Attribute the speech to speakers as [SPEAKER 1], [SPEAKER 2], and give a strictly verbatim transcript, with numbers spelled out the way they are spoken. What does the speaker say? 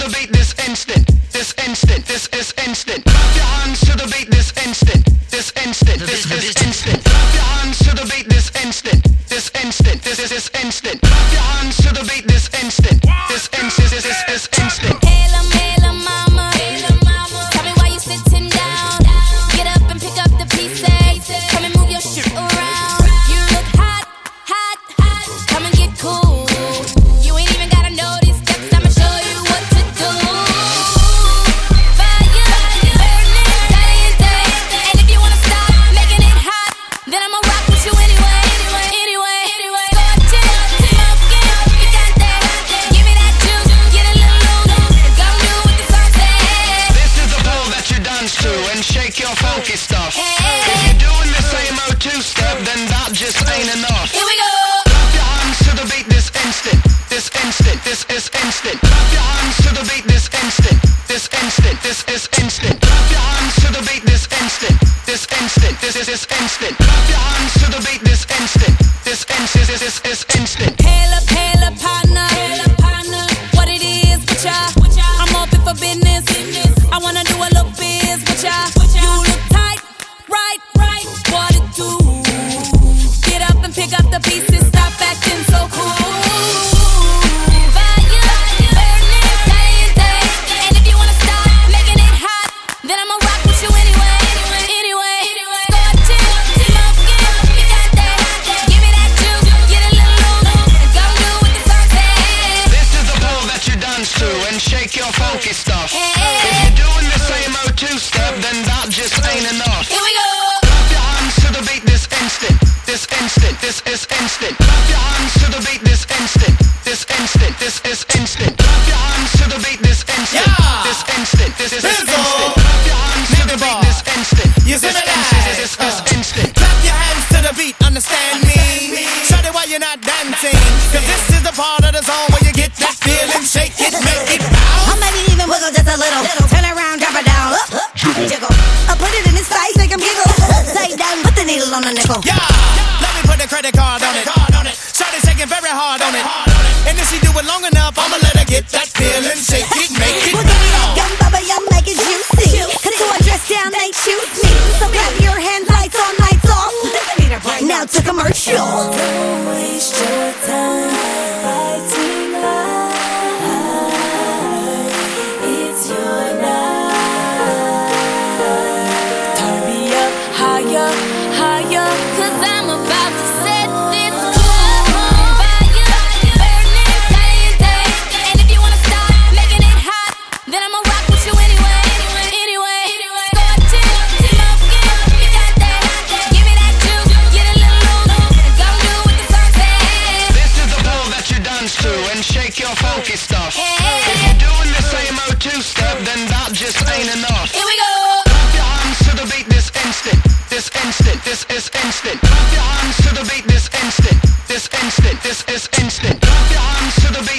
[SPEAKER 1] the beat this instant, this instant, this is instant. Clap your hands to the beat this instant, this instant, this is instant. Clap your hands to the beat this instant, this instant, this is is instant. Clap your hands to the beat this instant, this instant, this is is instant.
[SPEAKER 2] Hela, hela mama, tell me why you sitting down. Get up and pick up the pieces. Come and move your shit around. You look hot, hot, hot. Come and get cool. You ain't even gotta know these steps. I'ma show you what to do. Fire, burning, caliente. And if you wanna stop making it hot, then I'ma rock with you anyway, anyway, anyway, anyway. Scorching, smoking, picante. Give me that juice, get a little loose. Go do what the song says.
[SPEAKER 1] This is the ball that you dance to and shake your funky stuff. If you're doing the same O two step, then that just ain't enough.
[SPEAKER 2] Here we go.
[SPEAKER 1] Clap your hands to the beat this instant, this instant, this is instant. Clap your hands to the beat this instant, this instant, this is instant. Clap your hands to the beat this instant, this instant, this is is instant. Clap your hands to the beat this instant, this instant, this is is instant.
[SPEAKER 2] Hail up, hail up, partner. What it is with ya? I'm open for business. I wanna do a little biz with ya. You look tight, right, right. What it do? Get up and pick up the pieces. Stop acting so cool. Fire, burning, caliente. And if you wanna stop making it hot, then I'ma rock with you anyway, anyway, anyway. Scorching, smoking, picante. Give me that juice, get a little loose. Go do what the song says.
[SPEAKER 1] This is the ball that you dance to and shake your funky stuff. If you're doing the same O two step, then that just ain't enough.
[SPEAKER 2] Here we go.
[SPEAKER 1] Clap your hands to the beat this instant, this instant, this is instant. Clap your hands to the beat this instant, this instant, this is instant. Clap your hands to the beat this instant, this instant, this is is instant. Clap your hands to the beat this instant,
[SPEAKER 3] You
[SPEAKER 1] this
[SPEAKER 3] see me
[SPEAKER 1] instant,
[SPEAKER 3] live?
[SPEAKER 1] this is instant.
[SPEAKER 3] Clap your hands to the beat, understand me. Shout it while you're not dancing. Cause this is the part of the song where you get that feeling. Shake it, make it bounce.
[SPEAKER 4] Or maybe even wiggle just a little. Turn around, drop it down. Up, up, jiggle. I put it in his face, make him giggle. Say down, put the needle on the nickel.
[SPEAKER 3] Yeah, let me put the credit card on it. Shout it, shaking very hard on it. And if she do it long enough, I'ma let her get that feeling. Shake it, make it
[SPEAKER 4] Well, give me that
[SPEAKER 3] bounce.
[SPEAKER 4] gum, bubba, yum, make it juicy. Cause so I dress down, they shoot me. So clap your hands, lights on, lights off. Now to commercial.
[SPEAKER 2] Don't waste your time fighting hard. It's your night. Turn me up higher, higher. Cause I'm about to set this club on fire. Burning, caliente. And if you wanna stop making it hot, then I'ma rock with you anyway, anyway, anyway. Scorching, smoking, picante. Give me that juice, get a little loose. Go do what the song says.
[SPEAKER 1] This is the ball that you dance to and shake your funky stuff. If you're doing the same O two step, then that just ain't enough.
[SPEAKER 2] Here we go.
[SPEAKER 1] Clap your hands to the beat this instant, this instant, this is instant. Clap your hands to the beat this instant, this instant, this is instant. Clap your hands to the beat